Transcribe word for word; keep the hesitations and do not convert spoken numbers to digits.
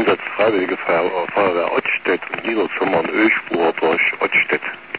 Einsatz Freiwillige Feuerwehr Ottstedt und Niederzimmern Ölspur durch Ottstedt.